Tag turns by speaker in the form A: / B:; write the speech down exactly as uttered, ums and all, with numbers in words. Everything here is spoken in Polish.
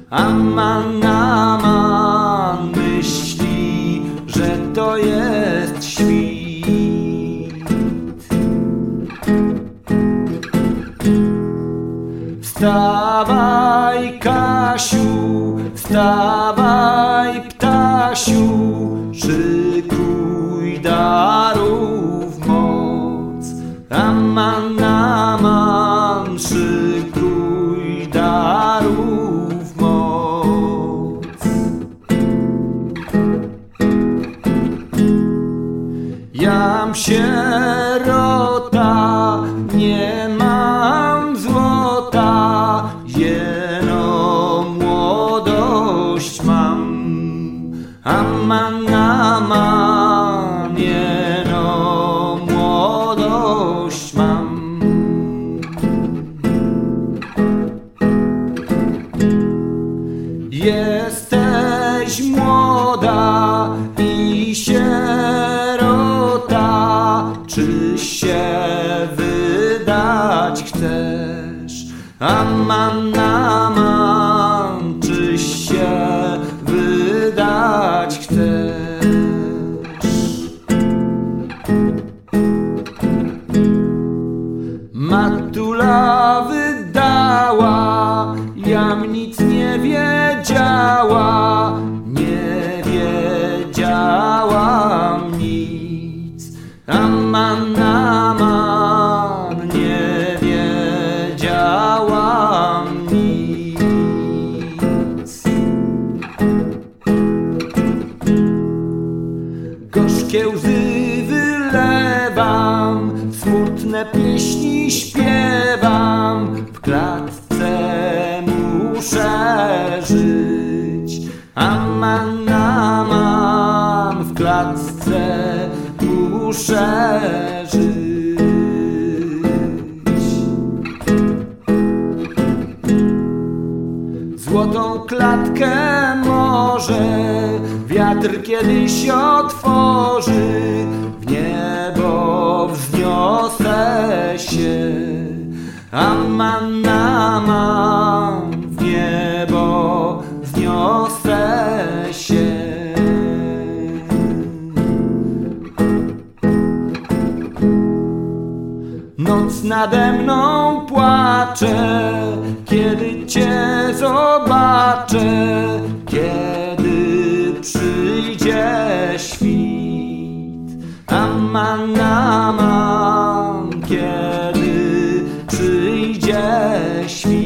A: Aman, aman, myśli, że to jest świt. Wstawaj, Kasiu, wstawaj, ptasiu, szykuj darów moc. Aman, aman, szykuj darów moc. Jam sierota, nie mam złota, jeno młodość mam. Aman, aman, jeno młodość mam. Jesteś młoda i sierota, czy się wydać chcesz? Aman, aman, czy się wydać chcesz? Matula wydała, jam nic nie wiedziała, nie wiedziałam nic. Aman, aman, nie wiedziałam nic. Gorzkie łzy wylewam, smutne pieśni śpiewam, w klatce muszę żyć. Aman, aman, w klatce muszę żyć. Złotą klatkę może wiatr kiedyś otworzy, w niebo wzniosę się. Aman, aman, w niebo wzniosę się. Noc nade mną płacze, kiedy Cię zobaczę, kiedy przyjdzie świt. Aman, aman, kiedy przyjdzie świt.